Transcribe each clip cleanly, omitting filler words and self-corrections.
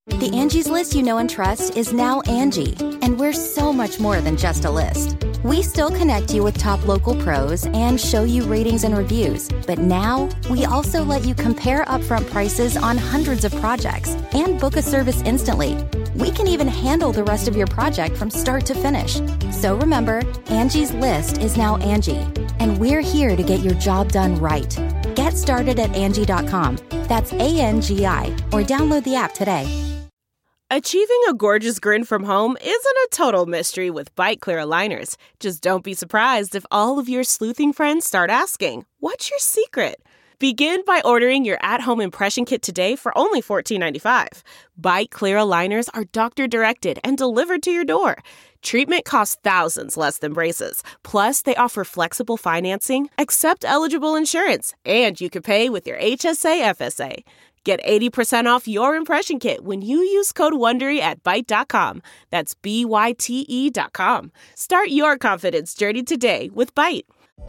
The Angie's List you know and trust is now Angie, and we're so much more than just a list. We still connect you with top local pros and show you ratings and reviews, but now we also let you compare upfront prices on hundreds of projects and book a service instantly. We can even handle the rest of your project from start to finish. So remember, Angie's List is now Angie, and we're here to get your job done right. Get started at Angie.com. That's ANGI, or download the app today. Achieving a gorgeous grin from home isn't a total mystery with Bite Clear aligners. Just don't be surprised if all of your sleuthing friends start asking, "What's your secret?" Begin by ordering your at-home impression kit today for only $14.95. Bite Clear aligners are doctor-directed and delivered to your door. Treatment costs thousands less than braces. Plus, they offer flexible financing, accept eligible insurance, and you can pay with your HSA FSA. Get 80% off your impression kit when you use code WONDERY at Byte.com. That's BYTE.com. Start your confidence journey today with Byte.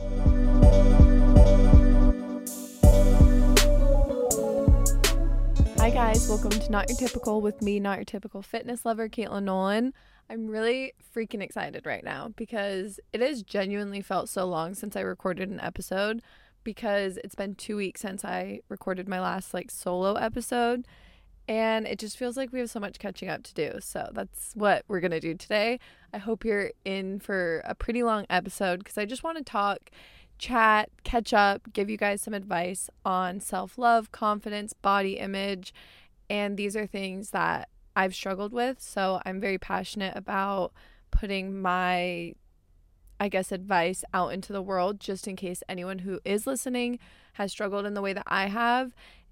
Hi guys, welcome to Not Your Typical with me, Not Your Typical fitness lover, Caitlin Nolan. I'm really freaking excited right now because it has genuinely felt so long since I recorded an episode, because it's been 2 weeks since I recorded my last solo episode, and it just feels like we have so much catching up to do. So that's what we're gonna do today. I hope you're in for a pretty long episode because I just want to talk, chat, catch up, give you guys some advice on self-love, confidence, body image, and these are things that I've struggled with. So I'm very passionate about putting my advice out into the world, just in case anyone who is listening has struggled in the way that I have.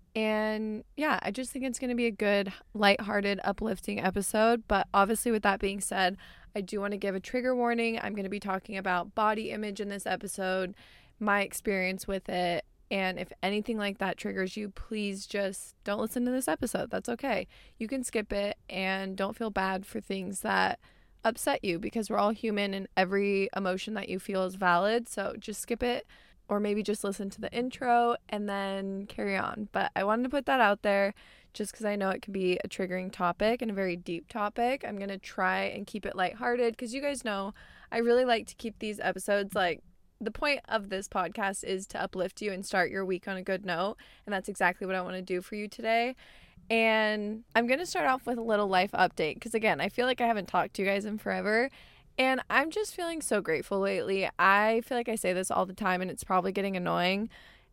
And yeah, I just think it's going to be a good, lighthearted, uplifting episode. But obviously, with that being said, I do want to give a trigger warning. I'm going to be talking about body image in this episode, my experience with it. And if anything like that triggers you, please just don't listen to this episode. That's okay. You can skip it and don't feel bad for things that upset you, because we're all human and every emotion that you feel is valid. So just skip it, or maybe just listen to the intro and then carry on. But I wanted to put that out there just because I know it can be a triggering topic and a very deep topic. I'm going to try and keep it lighthearted because you guys know I really like to keep these episodes the point of this podcast is to uplift you and start your week on a good note. And that's exactly what I want to do for you today. And I'm going to start off with a little life update because, again, I feel like I haven't talked to you guys in forever. And I'm just feeling so grateful lately. I feel like I say this all the time and it's probably getting annoying.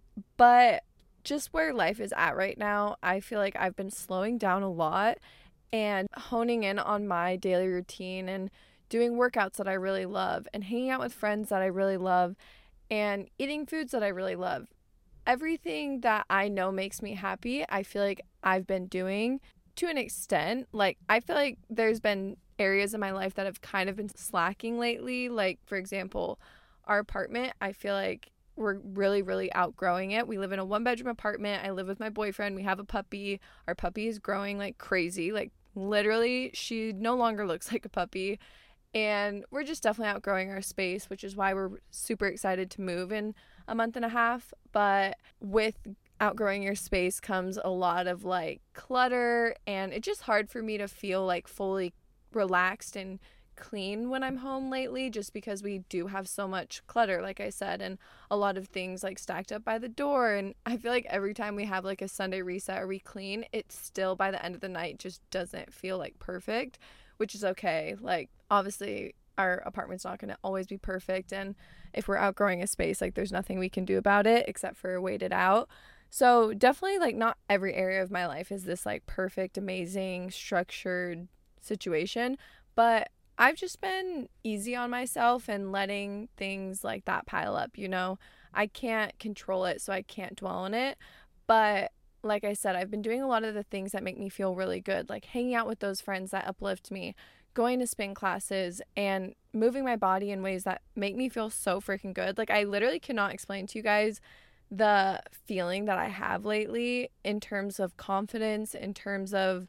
But just where life is at right now, I feel like I've been slowing down a lot and honing in on my daily routine and doing workouts that I really love and hanging out with friends that I really love and eating foods that I really love. Everything that I know makes me happy, I feel like I've been doing to an extent. I feel like there's been areas in my life that have kind of been slacking lately. For example, our apartment, I feel like we're really, really outgrowing it. We live in a 1-bedroom apartment. I live with my boyfriend. We have a puppy. Our puppy is growing like crazy. Literally, she no longer looks like a puppy. And we're just definitely outgrowing our space, which is why we're super excited to move in a month and a half. But with outgrowing your space comes a lot of clutter, and it's just hard for me to feel fully relaxed and clean when I'm home lately, just because we do have so much clutter, like I said, and a lot of things stacked up by the door. And I feel like every time we have a Sunday reset or we clean, it still by the end of the night just doesn't feel perfect, which is okay. Obviously our apartment's not going to always be perfect, and if we're outgrowing a space, there's nothing we can do about it except for wait it out. So definitely not every area of my life is this perfect, amazing, structured situation, but I've just been easy on myself and letting things like that pile up. I can't control it, so I can't dwell on it. But like I said, I've been doing a lot of the things that make me feel really good, hanging out with those friends that uplift me, going to spin classes, and moving my body in ways that make me feel so freaking good. I literally cannot explain to you guys the feeling that I have lately in terms of confidence, in terms of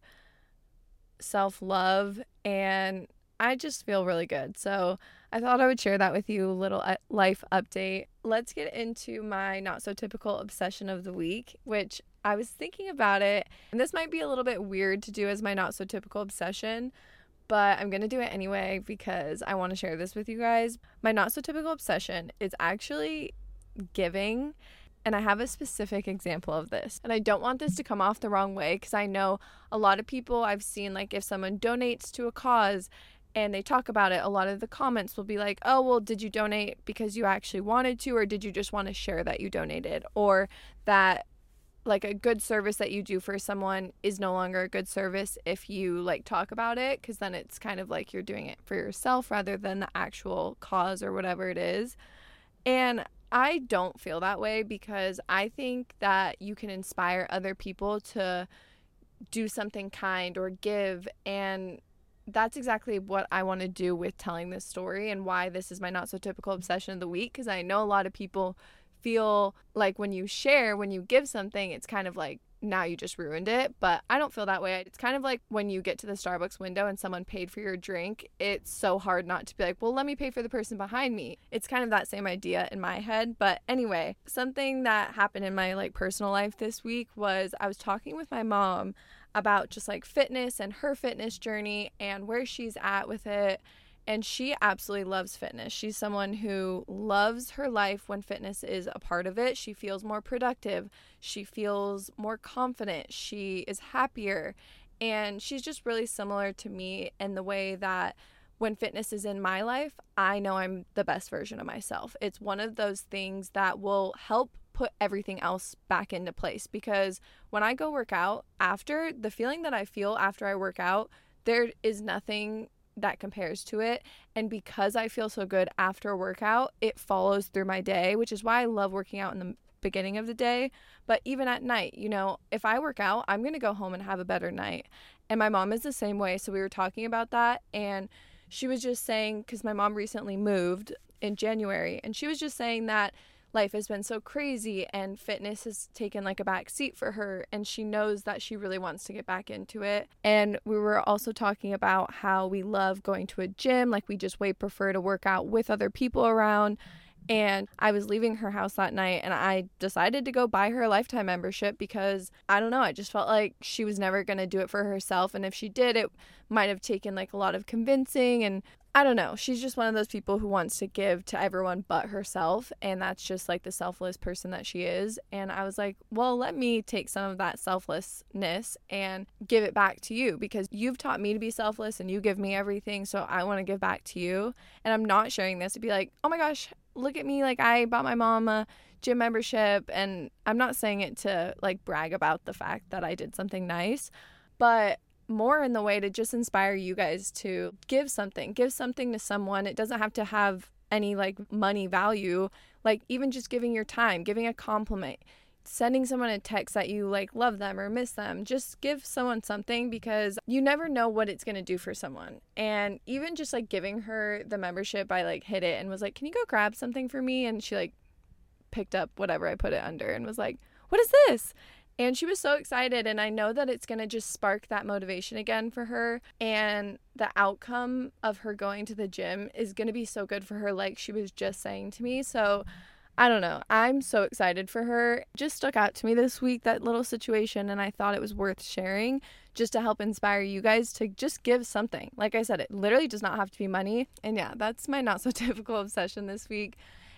self-love, and I just feel really good. So I thought I would share that with you, a little life update. Let's get into my not so typical obsession of the week, which I was thinking about it, and this might be a little bit weird to do as my not so typical obsession, but I'm going to do it anyway because I want to share this with you guys. My not so typical obsession is actually giving, and I have a specific example of this. And I don't want this to come off the wrong way because I know a lot of people I've seen, like if someone donates to a cause and they talk about it, a lot of the comments will be like, oh, well, did you donate because you actually wanted to, or did you just want to share that you donated? Or that like a good service that you do for someone is no longer a good service if you like talk about it, because then it's kind of like you're doing it for yourself rather than the actual cause or whatever it is. And I don't feel that way because I think that you can inspire other people to do something kind or give, and that's exactly what I want to do with telling this story and why this is my not so typical obsession of the week, because I know a lot of people feel like when you share, when you give something, it's kind of like now you just ruined it, but I don't feel that way. It's kind of like when you get to the Starbucks window and someone paid for your drink, it's so hard not to be like, well, let me pay for the person behind me. It's kind of that same idea in my head. But anyway, something that happened in my like personal life this week was I was talking with my mom about just like fitness and her fitness journey and where she's at with it. And she absolutely loves fitness. She's someone who loves her life when fitness is a part of it. She feels more productive. She feels more confident. She is happier. And she's just really similar to me in the way that when fitness is in my life, I know I'm the best version of myself. It's one of those things that will help put everything else back into place, because when I go work out after, the feeling that I feel after I work out, there is nothing that compares to it. And because I feel so good after a workout, it follows through my day, which is why I love working out in the beginning of the day. But even at night, you know, if I work out, I'm going to go home and have a better night. And my mom is the same way. So we were talking about that, and she was just saying, because my mom recently moved in January, and she was just saying that life has been so crazy and fitness has taken like a back seat for her, and she knows that she really wants to get back into it. And we were also talking about how we love going to a gym, like we just way prefer to work out with other people around. And I was leaving her house that night and I decided to go buy her a lifetime membership because I don't know, I just felt like she was never going to do it for herself, and if she did, it might have taken like a lot of convincing, and I don't know. She's just one of those people who wants to give to everyone but herself, and that's just like the selfless person that she is. And I was like, well, let me take some of that selflessness and give it back to you, because you've taught me to be selfless and you give me everything, so I want to give back to you. And I'm not sharing this to be like, oh my gosh, look at me, like I bought my mom a gym membership. And I'm not saying it to like brag about the fact that I did something nice, but more in the way to just inspire you guys to give something to someone. It doesn't have to have any like money value, like even just giving your time, giving a compliment, sending someone a text that you like love them or miss them. Just give someone something, because you never know what it's going to do for someone. And even just like giving her the membership, I like hit it and was like, can you go grab something for me? And she like picked up whatever I put it under and was like, what is this? And she was so excited, and I know that it's going to just spark that motivation again for her, and the outcome of her going to the gym is going to be so good for her, like she was just saying to me. So I don't know, I'm so excited for her. It just stuck out to me this week, that little situation, and I thought it was worth sharing just to help inspire you guys to just give something. Like I said, it literally does not have to be money. And yeah, that's my not so typical obsession this week.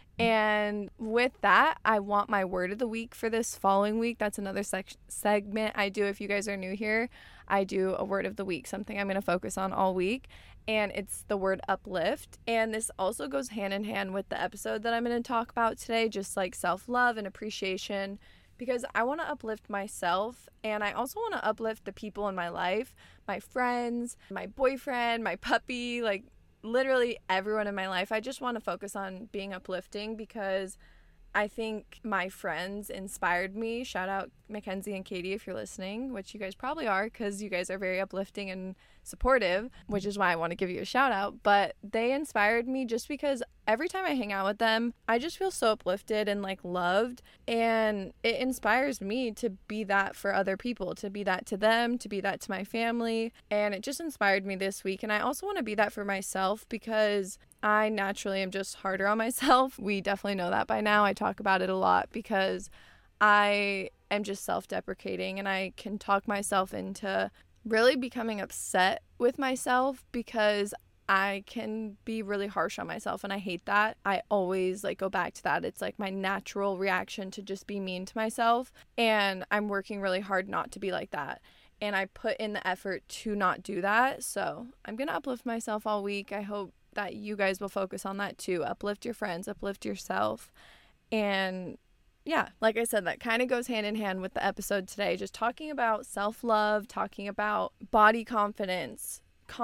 And with that, I want my word of the week for this following week. That's another segment I do. If you guys are new here, I do a word of the week, something I'm going to focus on all week. And it's the word uplift. And this also goes hand in hand with the episode that I'm going to talk about today, just like self-love and appreciation, because I want to uplift myself, and I also want to uplift the people in my life, my friends, my boyfriend, my puppy, like literally everyone in my life. I just want to focus on being uplifting, because I think my friends inspired me. Shout out Mackenzie and Katie if you're listening, which you guys probably are, because you guys are very uplifting and supportive, which is why I want to give you a shout out. But they inspired me just because every time I hang out with them, I just feel so uplifted and like loved, and it inspires me to be that for other people, to be that to them, to be that to my family. And it just inspired me this week. And I also want to be that for myself, because I naturally am just harder on myself. We definitely know that by now. I talk about it a lot because I am just self-deprecating, and I can talk myself into really becoming upset with myself because I can be really harsh on myself, and I hate that. I always go back to that. It's my natural reaction to just be mean to myself, and I'm working really hard not to be like that. And I put in the effort to not do that. So I'm going to uplift myself all week. I hope that you guys will focus on that too. Uplift your friends, uplift yourself. And yeah, like I said, that kind of goes hand in hand with the episode today. Just talking about self-love, talking about body confidence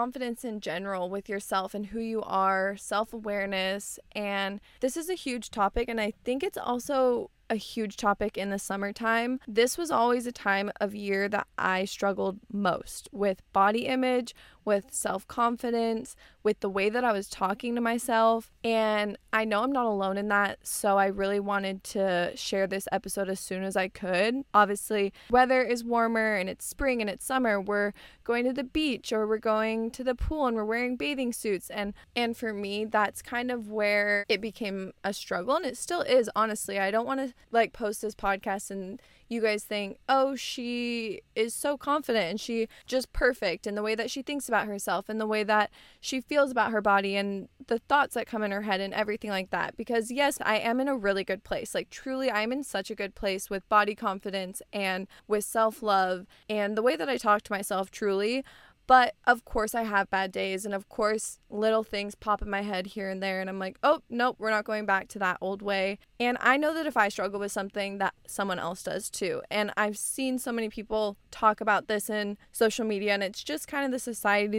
in general with yourself and who you are, self-awareness. And this is a huge topic, and I think it's also a huge topic in the summertime. This was always a time of year that I struggled most with body image, with self-confidence, with the way that I was talking to myself. And I know I'm not alone in that, so I really wanted to share this episode as soon as I could. Obviously, weather is warmer and it's spring and it's summer. We're going to the beach or we're going to the pool and we're wearing bathing suits. And for me, that's kind of where it became a struggle, and it still is, honestly. I don't want to post this podcast and you guys think, oh, she is so confident and she just perfect in the way that she thinks about herself and the way that she feels about her body and the thoughts that come in her head and everything like that. Because yes, I am in a really good place. Truly, I'm in such a good place with body confidence and with self-love and the way that I talk to myself, truly. But of course I have bad days, and of course little things pop in my head here and there, and I'm like, oh, nope, we're not going back to that old way. And I know that if I struggle with something, that someone else does too. And I've seen so many people talk about this in social media, and it's just kind of the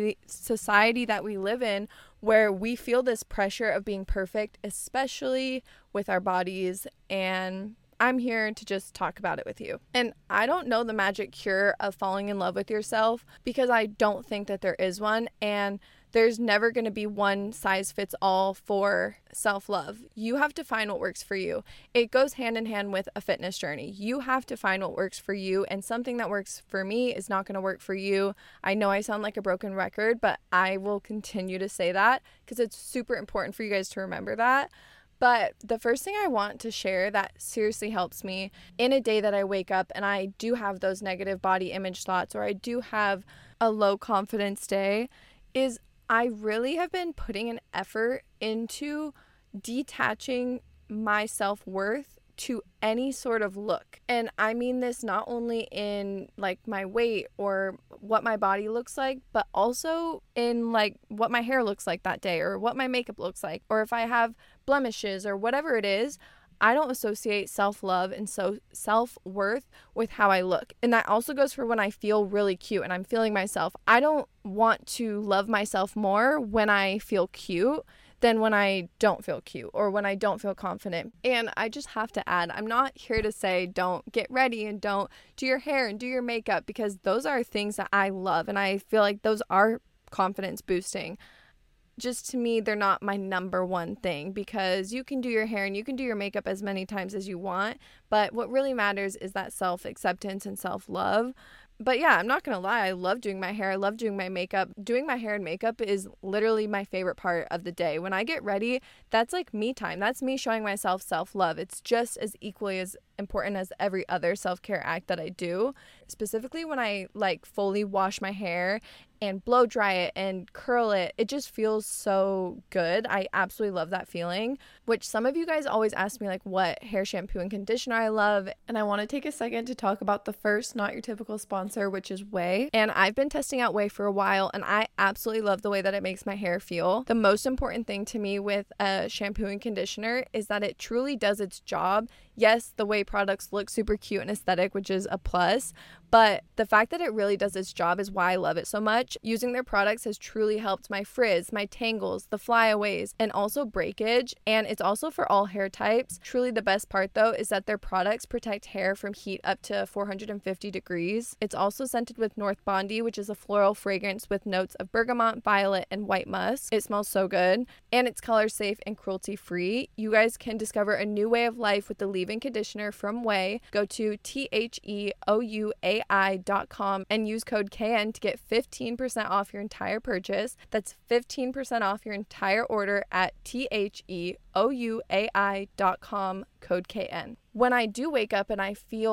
society that we live in, where we feel this pressure of being perfect, especially with our bodies. And I'm here to just talk about it with you. And I don't know the magic cure of falling in love with yourself, because I don't think that there is one. And there's never going to be one size fits all for self-love. You have to find what works for you. It goes hand in hand with a fitness journey. You have to find what works for you, and something that works for me is not going to work for you. I know I sound like a broken record, but I will continue to say that because it's super important for you guys to remember that. But the first thing I want to share that seriously helps me in a day that I wake up and I do have those negative body image thoughts, or I do have a low confidence day, is I really have been putting an effort into detaching my self-worth to any sort of look. And I mean this not only in my weight or what my body looks like, but also in what my hair looks like that day, or what my makeup looks like, or if I have blemishes or whatever it is. I don't associate self-love and self-worth with how I look. And that also goes for when I feel really cute and I'm feeling myself. I don't want to love myself more when I feel cute than when I don't feel cute or when I don't feel confident. And I just have to add, I'm not here to say don't get ready and don't do your hair and do your makeup, because those are things that I love and I feel like those are confidence boosting. Just to me, they're not my number one thing, because you can do your hair and you can do your makeup as many times as you want, but what really matters is that self-acceptance and self-love. But yeah, I'm not going to lie, I love doing my hair, I love doing my makeup. Doing my hair and makeup is literally my favorite part of the day. When I get ready, that's me time. That's me showing myself self-love. It's just as equally as important as every other self-care act that I do. Specifically when I fully wash my hair and blow dry it and curl it, it just feels so good. I absolutely love that feeling, which some of you guys always ask me what hair shampoo and conditioner I love. And I want to take a second to talk about the first Not Your Typical sponsor, which is OUAI. And I've been testing out OUAI for a while, and I absolutely love the way that it makes my hair feel. The most important thing to me with a shampoo and conditioner is that it truly does its job. Yes, the OUAI products look super cute and aesthetic, which is a plus, but the fact that it really does its job is why I love it so much. Using their products has truly helped my frizz, my tangles, the flyaways, and also breakage. And it's also for all hair types. Truly the best part though is that their products protect hair from heat up to 450 degrees. It's also scented with North Bondi, which is a floral fragrance with notes of bergamot, violet, and white musk. It smells so good. And it's color safe and cruelty free. You guys can discover a new way of life with the leave-in conditioner from OUAI. Go to THEOUAI.com and use code KN to get 15% off your entire purchase. That's 15% off your entire order at THEOUAI.com, code KN. When I do wake up and I feel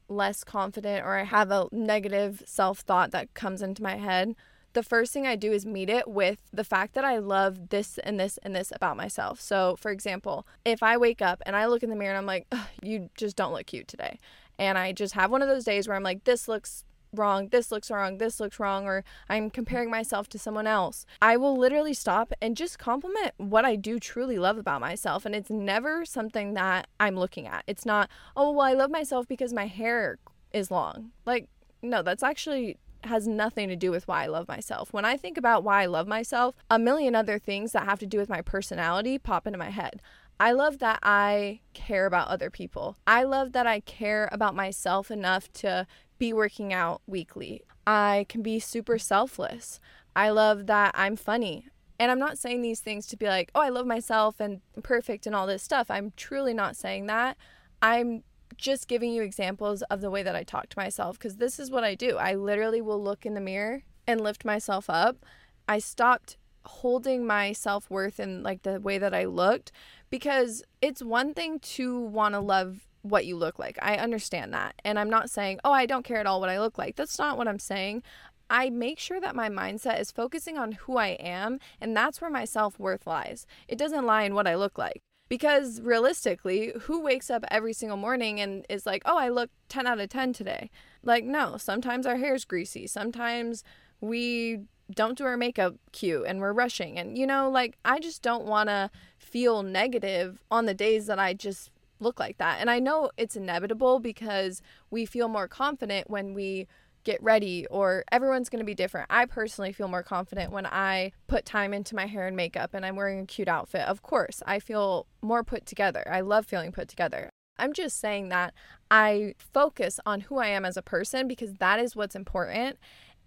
less confident or I have a negative self-thought that comes into my head, the first thing I do is meet it with the fact that I love this and this and this about myself. So, for example, if I wake up and I look in the mirror and I'm like, you just don't look cute today. And I just have one of those days where I'm like, this looks wrong, this looks wrong, this looks wrong, or I'm comparing myself to someone else. I will literally stop and just compliment what I do truly love about myself. And it's never something that I'm looking at. It's not, oh, well, I love myself because my hair is long. Like, no, that's actually has nothing to do with why I love myself. When I think about why I love myself, a million other things that have to do with my personality pop into my head. I love that I care about other people. I love that I care about myself enough to be working out weekly. I can be super selfless. I love that I'm funny. And I'm not saying these things to be like, oh, I love myself and I'm perfect and all this stuff. I'm truly not saying that. I'm just giving you examples of the way that I talk to myself, because this is what I do. I literally will look in the mirror and lift myself up. I stopped holding my self-worth in like the way that I looked, because it's one thing to want to love what you look like. I understand that. And I'm not saying, oh, I don't care at all what I look like. That's not what I'm saying. I make sure that my mindset is focusing on who I am, and that's where my self-worth lies. It doesn't lie in what I look like. Because realistically, who wakes up every single morning and is like, oh, I look 10 out of 10 today? Like, no, sometimes our hair's greasy. Sometimes we don't do our makeup cute and we're rushing. And, you know, like, I just don't want to feel negative on the days that I just look like that. And I know it's inevitable because we feel more confident when we get ready, or everyone's going to be different. I personally feel more confident when I put time into my hair and makeup and I'm wearing a cute outfit. Of course, I feel more put together. I love feeling put together. I'm just saying that I focus on who I am as a person because that is what's important.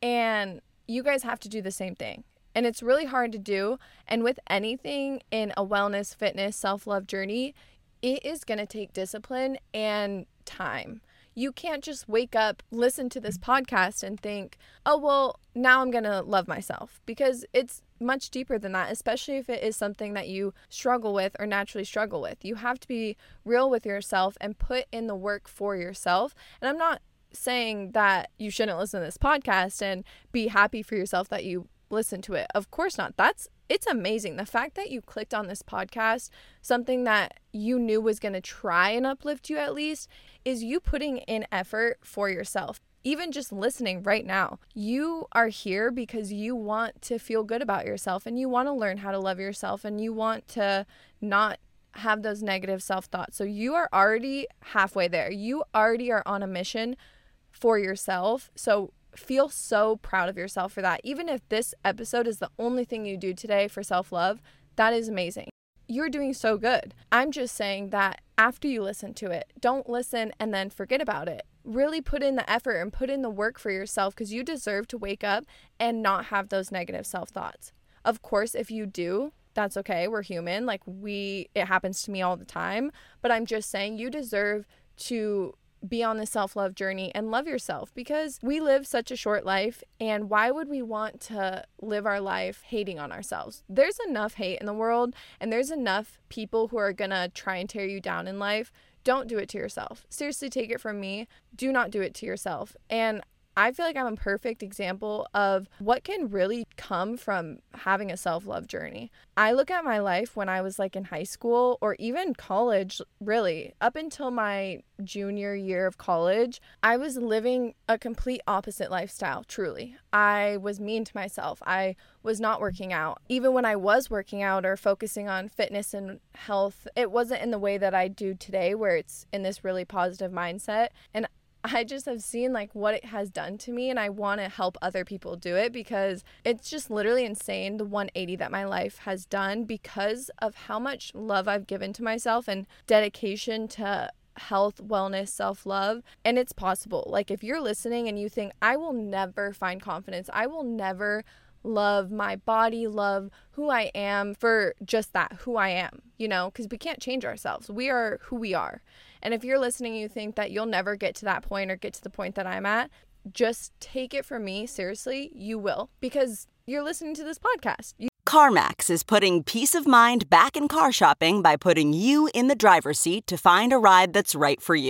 And you guys have to do the same thing. And it's really hard to do. And with anything in a wellness, fitness, self-love journey, it is going to take discipline and time. You can't just wake up, listen to this podcast and think, oh, well, now I'm going to love myself, because it's much deeper than that, especially if it is something that you struggle with or naturally struggle with. You have to be real with yourself and put in the work for yourself. And I'm not saying that you shouldn't listen to this podcast and be happy for yourself that you listen to it. Of course not. It's amazing. The fact that you clicked on this podcast, something that you knew was going to try and uplift you at least, is you putting in effort for yourself. Even just listening right now, you are here because you want to feel good about yourself and you want to learn how to love yourself and you want to not have those negative self-thoughts. So you are already halfway there. You already are on a mission for yourself. So feel so proud of yourself for that. Even if this episode is the only thing you do today for self-love, that is amazing. You're doing so good. I'm just saying that after you listen to it, don't listen and then forget about it. Really put in the effort and put in the work for yourself, because you deserve to wake up and not have those negative self-thoughts. Of course, if you do, that's okay. We're human. It happens to me all the time. But I'm just saying you deserve to be on the self-love journey and love yourself, because we live such a short life, and why would we want to live our life hating on ourselves? There's enough hate in the world, and there's enough people who are gonna try and tear you down in life. Don't do it to yourself. Seriously, take it from me. Do not do it to yourself. And I feel like I'm a perfect example of what can really come from having a self-love journey. I look at my life when I was in high school or even college, really, up until my junior year of college, I was living a complete opposite lifestyle, truly. I was mean to myself. I was not working out. Even when I was working out or focusing on fitness and health, it wasn't in the way that I do today, where it's in this really positive mindset. And I just have seen what it has done to me, and I want to help other people do it, because it's just literally insane the 180 that my life has done because of how much love I've given to myself and dedication to health, wellness, self-love. And it's possible. If you're listening and you think, I will never find confidence, I will never love my body, love who I am for just that, who I am, because we can't change ourselves. We are who we are. And if you're listening and you think that you'll never get to that point or get to the point that I'm at, just take it from me. Seriously, you will, because you're listening to this podcast. CarMax is putting peace of mind back in car shopping by putting you in the driver's seat to find a ride that's right for you.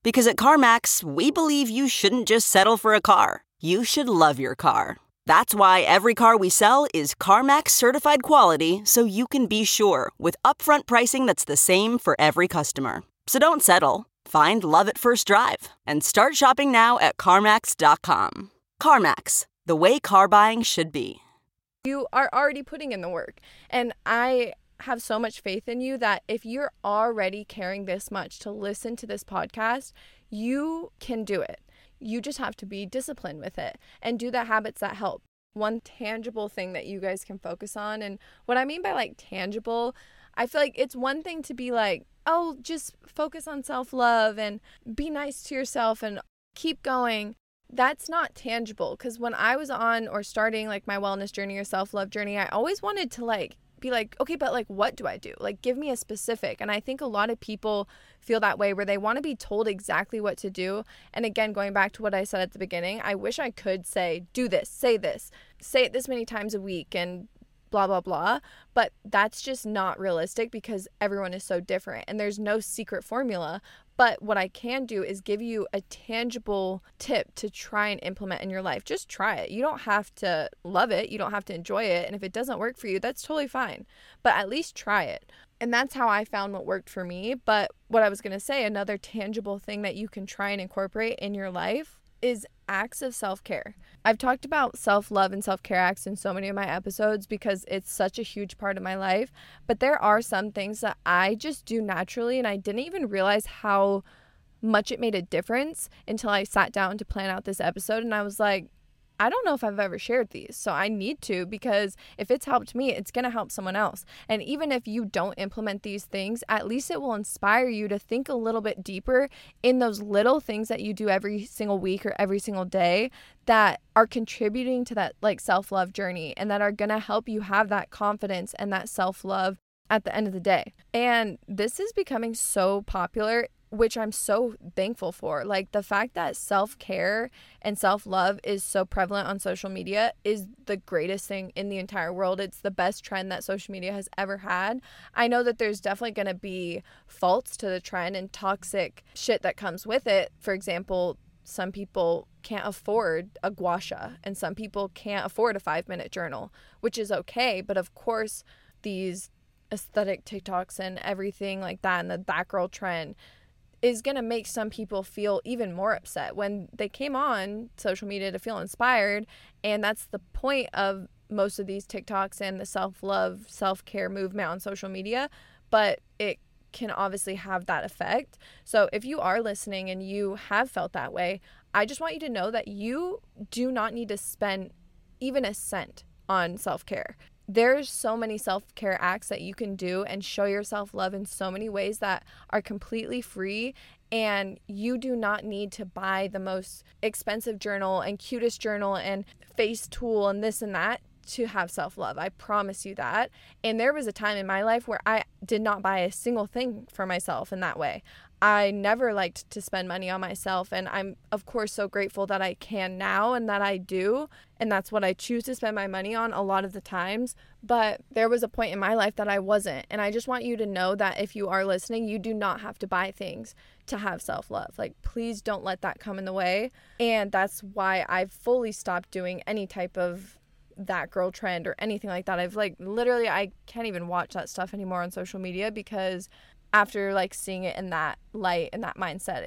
Because at CarMax, we believe you shouldn't just settle for a car. You should love your car. That's why every car we sell is CarMax certified quality, so you can be sure with upfront pricing that's the same for every customer. So don't settle. Find love at first drive and start shopping now at CarMax.com. CarMax, the way car buying should be. You are already putting in the work. And I have so much faith in you that if you're already caring this much to listen to this podcast, you can do it. You just have to be disciplined with it and do the habits that help. One tangible thing that you guys can focus on, and what I mean by like tangible, I feel like it's one thing to be like, oh, just focus on self-love and be nice to yourself and keep going. That's not tangible, because when I was on or starting like my wellness journey or self-love journey, I always wanted to like be like, okay, but like, what do I do? Like, give me a specific. And I think a lot of people feel that way, where they want to be told exactly what to do. And again, going back to what I said at the beginning, I wish I could say, do this, say it this many times a week and blah, blah, blah. But that's just not realistic, because everyone is so different and there's no secret formula. But what I can do is give you a tangible tip to try and implement in your life. Just try it. You don't have to love it. You don't have to enjoy it. And if it doesn't work for you, that's totally fine. But at least try it. And that's how I found what worked for me. But what I was going to say, another tangible thing that you can try and incorporate in your life is acts of self-care. I've talked about self-love and self-care acts in so many of my episodes because it's such a huge part of my life. But there are some things that I just do naturally, and I didn't even realize how much it made a difference until I sat down to plan out this episode. And I was like, I don't know if I've ever shared these, so I need to, because if it's helped me, it's going to help someone else. And even if you don't implement these things, at least it will inspire you to think a little bit deeper in those little things that you do every single week or every single day that are contributing to that like self-love journey, and that are going to help you have that confidence and that self-love at the end of the day. And this is becoming so popular, which I'm so thankful for. Like, the fact that self-care and self-love is so prevalent on social media is the greatest thing in the entire world. It's the best trend that social media has ever had. I know that there's definitely going to be faults to the trend and toxic shit that comes with it. For example, some people can't afford a gua sha, and some people can't afford a 5-minute journal, which is okay. But of course, these aesthetic TikToks and everything like that, and that girl trend is going to make some people feel even more upset when they came on social media to feel inspired. And that's the point of most of these TikToks and the self-love, self-care movement on social media. But it can obviously have that effect. So if you are listening and you have felt that way, I just want you to know that you do not need to spend even a cent on self-care. There's so many self-care acts that you can do and show yourself love in so many ways that are completely free, and you do not need to buy the most expensive journal and cutest journal and face tool and this and that to have self-love. I promise you that. And there was a time in my life where I did not buy a single thing for myself in that way. I never liked to spend money on myself, and I'm of course so grateful that I can now and that I do, and that's what I choose to spend my money on a lot of the times. But there was a point in my life that I wasn't, and I just want you to know that if you are listening, you do not have to buy things to have self-love. Like, please don't let that come in the way. And that's why I've fully stopped doing any type of that girl trend or anything like that. I've like literally, I can't even watch that stuff anymore on social media, because after like seeing it in that light and that mindset,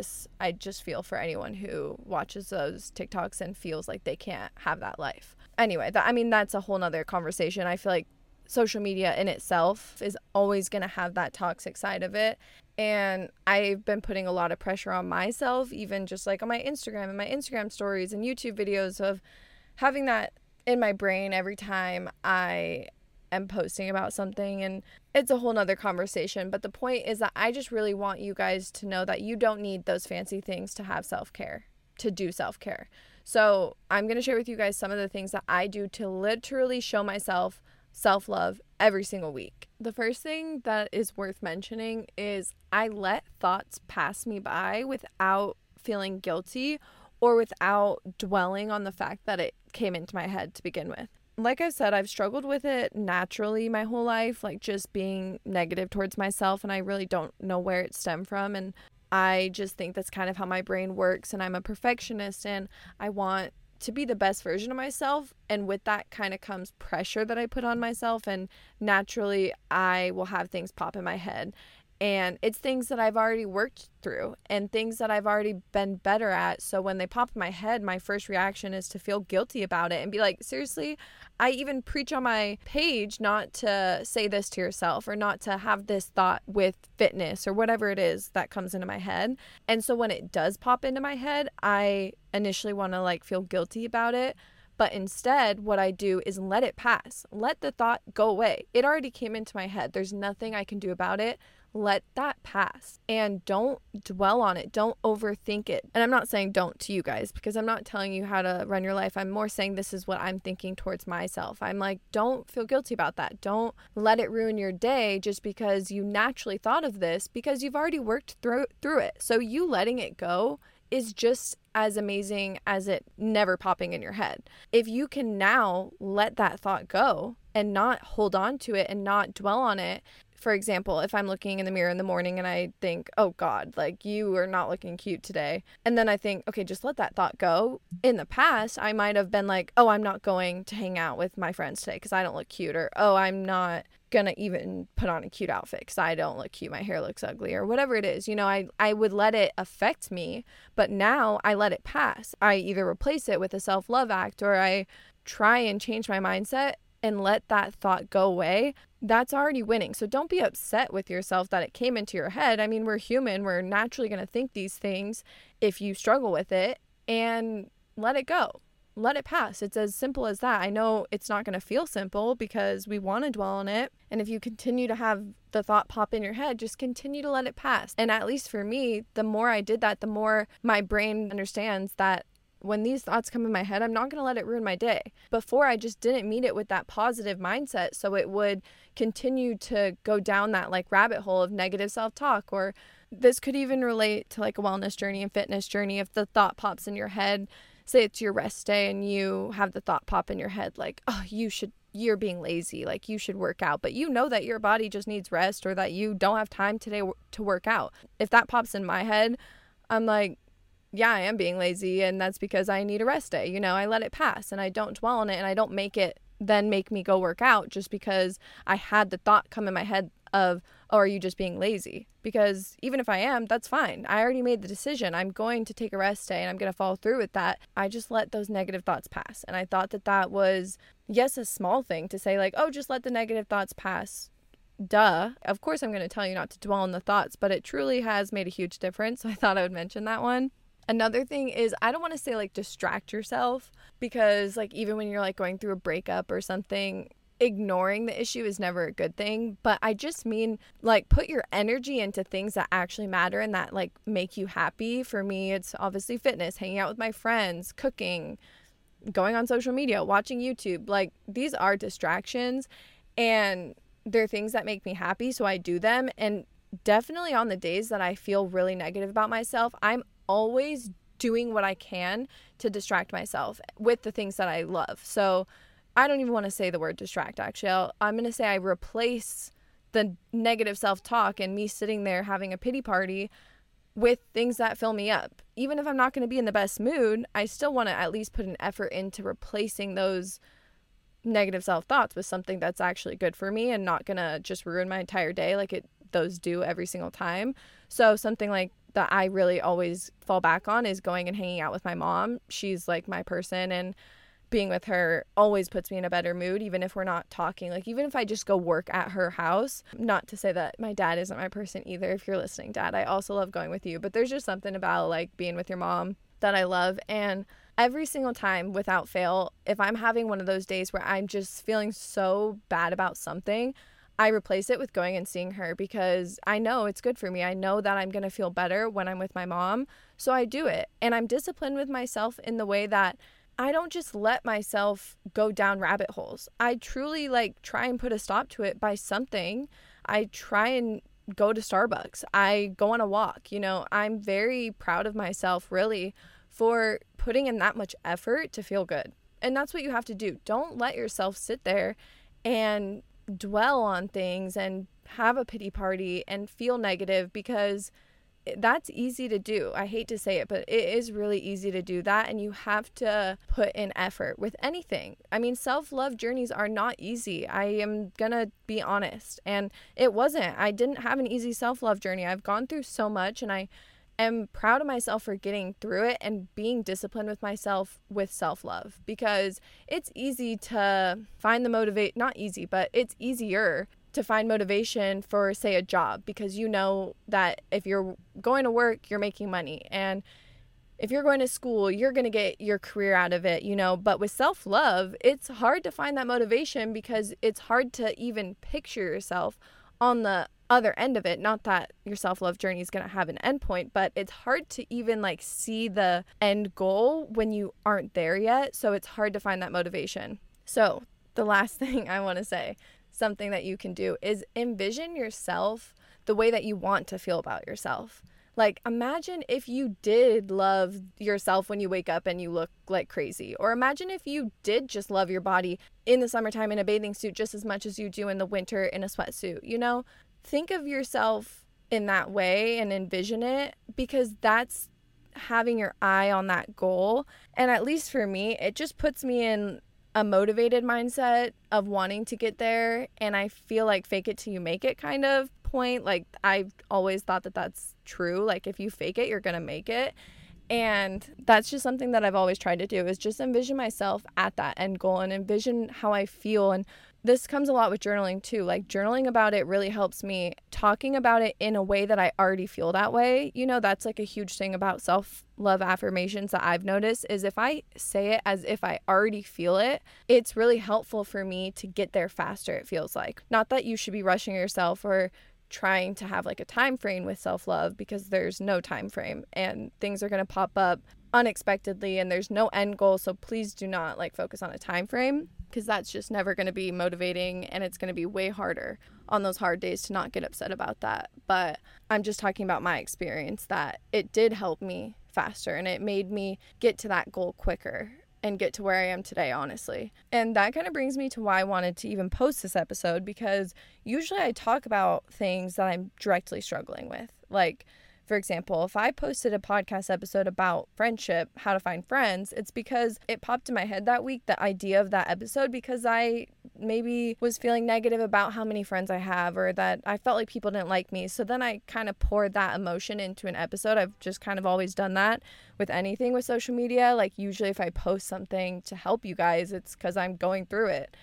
I just feel for anyone who watches those TikToks and feels like they can't have that life. Anyway, that's a whole nother conversation. I feel like social media in itself is always going to have that toxic side of it. And I've been putting a lot of pressure on myself, even just like on my Instagram and my Instagram stories and YouTube videos, of having that in my brain every time I am posting about something. And it's a whole nother conversation. But the point is that I just really want you guys to know that you don't need those fancy things to have self-care, to do self-care. So I'm going to share with you guys some of the things that I do to literally show myself self-love every single week. The first thing that is worth mentioning is I let thoughts pass me by without feeling guilty or without dwelling on the fact that it came into my head to begin with. Like I said, I've struggled with it naturally my whole life, like just being negative towards myself, and I really don't know where it stemmed from. And I just think that's kind of how my brain works, and I'm a perfectionist and I want to be the best version of myself, and with that kind of comes pressure that I put on myself, and naturally I will have things pop in my head. And it's things that I've already worked through and things that I've already been better at. So when they pop in my head, my first reaction is to feel guilty about it and be like, seriously, I even preach on my page not to say this to yourself or not to have this thought with fitness or whatever it is that comes into my head. And so when it does pop into my head, I initially want to like feel guilty about it. But instead, what I do is let it pass. Let the thought go away. It already came into my head. There's nothing I can do about it. Let that pass and don't dwell on it. Don't overthink it. And I'm not saying don't to you guys, because I'm not telling you how to run your life. I'm more saying this is what I'm thinking towards myself. I'm like, don't feel guilty about that. Don't let it ruin your day just because you naturally thought of this, because you've already worked through it. So you letting it go is just as amazing as it never popping in your head. If you can now let that thought go and not hold on to it and not dwell on it. For example, if I'm looking in the mirror in the morning and I think, oh God, like you are not looking cute today. And then I think, okay, just let that thought go. In the past, I might have been like, oh, I'm not going to hang out with my friends today because I don't look cute. Or, oh, I'm not going to even put on a cute outfit because I don't look cute. My hair looks ugly or whatever it is. You know, I would let it affect me, but now I let it pass. I either replace it with a self-love act or I try and change my mindset and let that thought go away. That's already winning. So don't be upset with yourself that it came into your head. I mean, we're human. We're naturally going to think these things if you struggle with it, and let it go. Let it pass. It's as simple as that. I know it's not going to feel simple because we want to dwell on it. And if you continue to have the thought pop in your head, just continue to let it pass. And at least for me, the more I did that, the more my brain understands that when these thoughts come in my head, I'm not going to let it ruin my day. Before, I just didn't meet it with that positive mindset. So it would continue to go down that like rabbit hole of negative self-talk. Or this could even relate to like a wellness journey and fitness journey. If the thought pops in your head, say it's your rest day and you have the thought pop in your head like, oh, you're being lazy, like you should work out, but you know that your body just needs rest or that you don't have time today to work out. If that pops in my head, I'm like, yeah, I am being lazy and that's because I need a rest day. You know, I let it pass and I don't dwell on it and I don't make it then make me go work out just because I had the thought come in my head of, oh, are you just being lazy? Because even if I am, that's fine. I already made the decision. I'm going to take a rest day and I'm going to follow through with that. I just let those negative thoughts pass. And I thought that was, yes, a small thing to say like, oh, just let the negative thoughts pass. Duh. Of course, I'm going to tell you not to dwell on the thoughts, but it truly has made a huge difference. So I thought I would mention that one. Another thing is, I don't want to say like distract yourself, because like even when you're like going through a breakup or something, ignoring the issue is never a good thing. But I just mean like put your energy into things that actually matter and that like make you happy. For me, it's obviously fitness, hanging out with my friends, cooking, going on social media, watching YouTube. Like these are distractions and they're things that make me happy. So I do them. And definitely on the days that I feel really negative about myself, I'm always doing what I can to distract myself with the things that I love. So I don't even want to say the word distract, actually. I'm going to say I replace the negative self-talk and me sitting there having a pity party with things that fill me up. Even if I'm not going to be in the best mood, I still want to at least put an effort into replacing those negative self-thoughts with something that's actually good for me and not going to just ruin my entire day like those do every single time. So something like that I really always fall back on is going and hanging out with my mom. She's like my person, and being with her always puts me in a better mood, even if we're not talking. Like even if I just go work at her house, not to say that my dad isn't my person either. If you're listening, Dad, I also love going with you, but there's just something about like being with your mom that I love. And every single time without fail, if I'm having one of those days where I'm just feeling so bad about something, I replace it with going and seeing her, because I know it's good for me. I know that I'm going to feel better when I'm with my mom. So I do it. And I'm disciplined with myself in the way that I don't just let myself go down rabbit holes. I truly like try and put a stop to it by something. I try and go to Starbucks. I go on a walk. You know, I'm very proud of myself really for putting in that much effort to feel good. And that's what you have to do. Don't let yourself sit there and dwell on things and have a pity party and feel negative, because that's easy to do. I hate to say it, but it is really easy to do that, and you have to put in effort with anything. I mean, self-love journeys are not easy. I am gonna be honest, and it wasn't. I didn't have an easy self-love journey. I've gone through so much, and I am proud of myself for getting through it and being disciplined with myself with self-love, because it's easy to find the not easy, but it's easier to find motivation for, say, a job, because you know that if you're going to work, you're making money, and if you're going to school, you're going to get your career out of it, you know. But with self-love, it's hard to find that motivation, because it's hard to even picture yourself on the other end of it. Not that your self-love journey is going to have an end point, but it's hard to even like see the end goal when you aren't there yet. So it's hard to find that motivation. So the last thing I want to say, something that you can do, is envision yourself the way that you want to feel about yourself. Like, imagine if you did love yourself when you wake up and you look like crazy. Or imagine if you did just love your body in the summertime in a bathing suit just as much as you do in the winter in a sweatsuit, you know? Think of yourself in that way and envision it, because that's having your eye on that goal. And at least for me, it just puts me in a motivated mindset of wanting to get there. And I feel like fake it till you make it kind of point. Like, I've always thought that that's true. Like, if you fake it, you're gonna make it. And that's just something that I've always tried to do, is just envision myself at that end goal and envision how I feel. And this comes a lot with journaling too. Like, journaling about it really helps me. Talking about it in a way that I already feel that way, you know, that's like a huge thing about self-love affirmations that I've noticed, is if I say it as if I already feel it, it's really helpful for me to get there faster, it feels like. Not that you should be rushing yourself or trying to have like a time frame with self-love, because there's no time frame and things are going to pop up unexpectedly and there's no end goal. So please do not like focus on a time frame, because that's just never going to be motivating, and it's going to be way harder on those hard days to not get upset about that. But I'm just talking about my experience, that it did help me faster and it made me get to that goal quicker and get to where I am today, honestly. And that kind of brings me to why I wanted to even post this episode, because usually I talk about things that I'm directly struggling with. Like, for example, if I posted a podcast episode about friendship, how to find friends, it's because it popped in my head that week, the idea of that episode, because I maybe was feeling negative about how many friends I have, or that I felt like people didn't like me. So then I kind of poured that emotion into an episode. I've just kind of always done that with anything with social media. Like, usually if I post something to help you guys, it's because I'm going through it.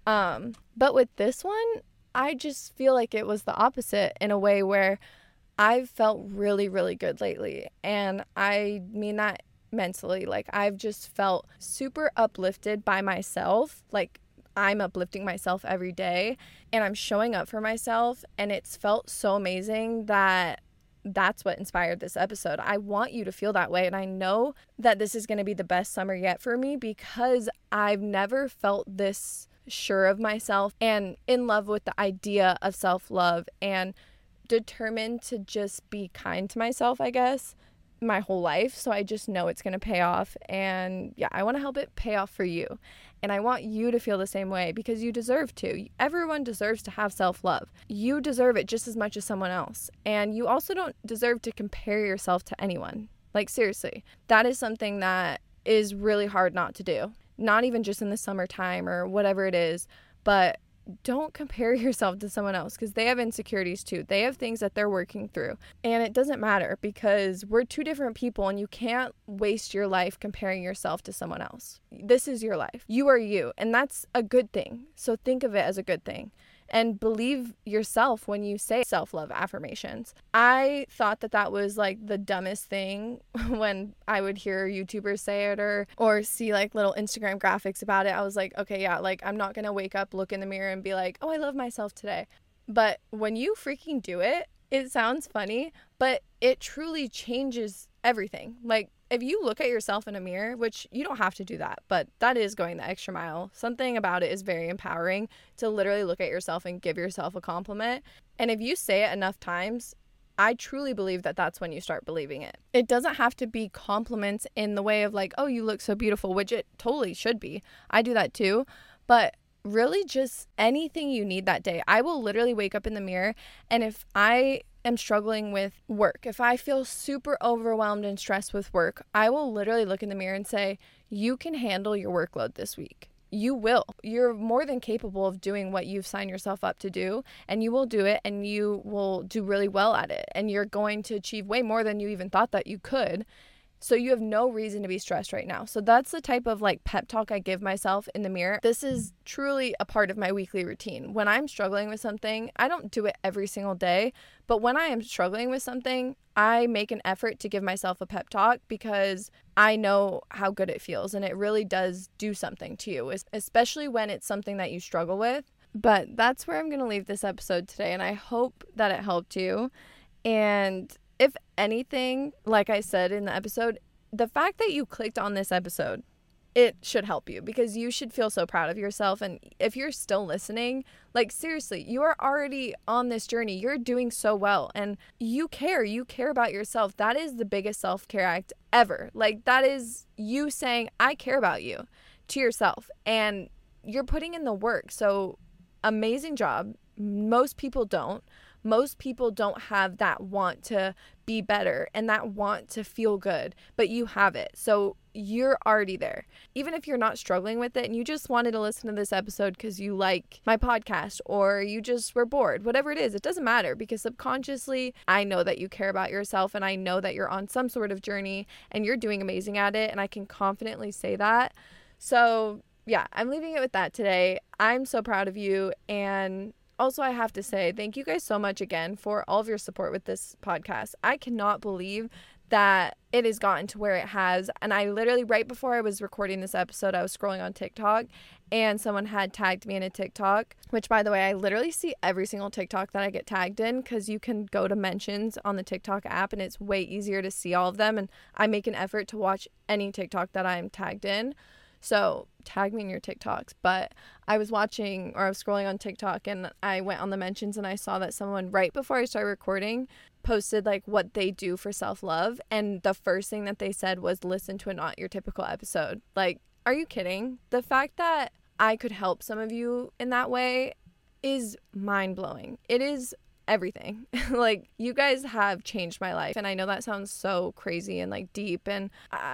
But with this one, I just feel like it was the opposite, in a way where I've felt really, really good lately. And I mean that mentally. Like, I've just felt super uplifted by myself. Like, I'm uplifting myself every day and I'm showing up for myself. And it's felt so amazing that that's what inspired this episode. I want you to feel that way. And I know that this is going to be the best summer yet for me, because I've never felt this sure of myself and in love with the idea of self-love and determined to just be kind to myself, I guess, my whole life. So I just know it's going to pay off. And yeah, I want to help it pay off for you. And I want you to feel the same way, because you deserve to. Everyone deserves to have self-love. You deserve it just as much as someone else. And you also don't deserve to compare yourself to anyone. Like, seriously, that is something that is really hard not to do. Not even just in the summertime or whatever it is, but don't compare yourself to someone else, because they have insecurities too. They have things that they're working through, and it doesn't matter, because we're two different people, and you can't waste your life comparing yourself to someone else. This is your life. You are you, and that's a good thing. So think of it as a good thing. And believe yourself when you say self-love affirmations. I thought that that was like the dumbest thing when I would hear YouTubers say it or see like little Instagram graphics about it. I was like, okay, yeah, like I'm not going to wake up, look in the mirror and be like, oh, I love myself today. But when you freaking do it, it sounds funny, but it truly changes everything. Like, if you look at yourself in a mirror, which you don't have to do that, but that is going the extra mile. Something about it is very empowering to literally look at yourself and give yourself a compliment. And if you say it enough times, I truly believe that that's when you start believing it. It doesn't have to be compliments in the way of like, oh, you look so beautiful, which it totally should be. I do that too. But really just anything you need that day. I will literally wake up in the mirror, and if I am struggling with work, if I feel super overwhelmed and stressed with work, I will literally look in the mirror and say, you can handle your workload this week. You will. You're more than capable of doing what you've signed yourself up to do, and you will do it, and you will do really well at it, and you're going to achieve way more than you even thought that you could. So you have no reason to be stressed right now. So that's the type of like pep talk I give myself in the mirror. This is truly a part of my weekly routine. When I'm struggling with something, I don't do it every single day, but when I am struggling with something, I make an effort to give myself a pep talk because I know how good it feels, and it really does do something to you, especially when it's something that you struggle with. But that's where I'm going to leave this episode today, and I hope that it helped you. And if anything, like I said in the episode, the fact that you clicked on this episode, it should help you because you should feel so proud of yourself. And if you're still listening, like seriously, you are already on this journey. You're doing so well and you care about yourself. That is the biggest self-care act ever. Like that is you saying, I care about you to yourself and you're putting in the work. So amazing job. Most people don't. Most people don't have that want to be better and that want to feel good, but you have it. So you're already there. Even if you're not struggling with it and you just wanted to listen to this episode because you like my podcast or you just were bored, whatever it is, it doesn't matter because subconsciously I know that you care about yourself and I know that you're on some sort of journey and you're doing amazing at it. And I can confidently say that. So yeah, I'm leaving it with that today. I'm so proud of you. And also, I have to say, thank you guys so much again for all of your support with this podcast. I cannot believe that it has gotten to where it has. And I literally, right before I was recording this episode, I was scrolling on TikTok and someone had tagged me in a TikTok, which by the way, I literally see every single TikTok that I get tagged in because you can go to mentions on the TikTok app and it's way easier to see all of them. And I make an effort to watch any TikTok that I'm tagged in. So tag me in your TikToks. But I was scrolling on TikTok and I went on the mentions and I saw that someone right before I started recording posted like what they do for self-love. And the first thing that they said was listen to a Not Your Typical episode. Like, are you kidding? The fact that I could help some of you in that way is mind-blowing. It is everything. Like, you guys have changed my life, and I know that sounds so crazy and like deep, and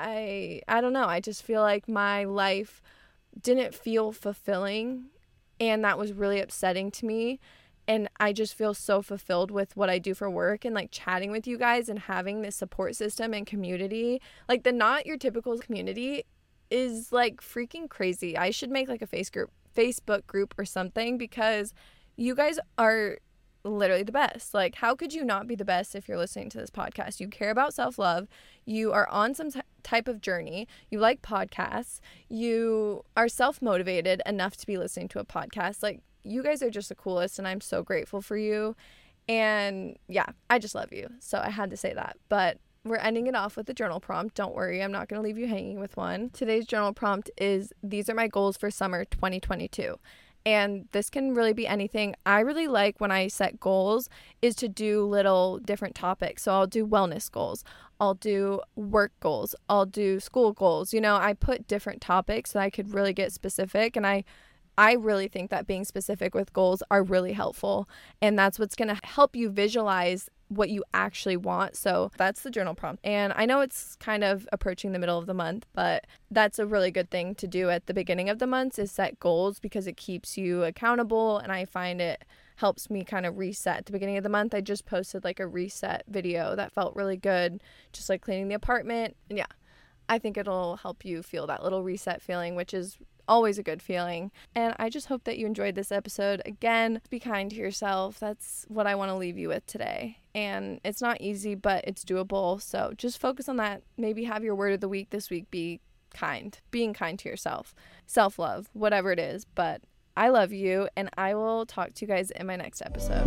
I don't know, I just feel like my life didn't feel fulfilling, and that was really upsetting to me. And I just feel so fulfilled with what I do for work and like chatting with you guys and having this support system and community. Like the Not Your Typical community is like freaking crazy. I should make like a Facebook group or something because you guys are literally the best. Like, how could you not be the best if you're listening to this podcast? You care about self-love. You are on some type of journey. You like podcasts. You are self-motivated enough to be listening to a podcast. Like, you guys are just the coolest, and I'm so grateful for you. And yeah, I just love you. So I had to say that. But we're ending it off with a journal prompt. Don't worry, I'm not going to leave you hanging with one. Today's journal prompt is, these are my goals for summer 2022. And this can really be anything. I really like when I set goals is to do little different topics. So I'll do wellness goals. I'll do work goals. I'll do school goals. You know, I put different topics so I could really get specific. And I really think that being specific with goals are really helpful. And that's what's going to help you visualize what you actually want. So that's the journal prompt. And I know it's kind of approaching the middle of the month, but that's a really good thing to do at the beginning of the months is set goals because it keeps you accountable. And I find it helps me kind of reset at the beginning of the month. I just posted like a reset video that felt really good, just like cleaning the apartment. And yeah, I think it'll help you feel that little reset feeling, which is always a good feeling. And I just hope that you enjoyed this episode. Again, be kind to yourself. That's what I want to leave you with today. And it's not easy, but it's doable. So just focus on that. Maybe have your word of the week this week be kind. Being kind to yourself. Self-love, whatever it is. But I love you, and I will talk to you guys in my next episode.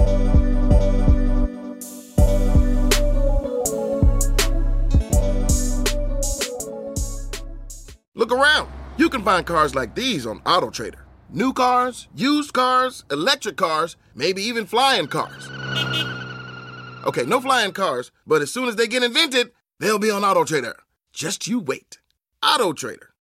Look around. You can find cars like these on AutoTrader. New cars, used cars, electric cars, maybe even flying cars. Okay, no flying cars, but as soon as they get invented, they'll be on AutoTrader. Just you wait. AutoTrader.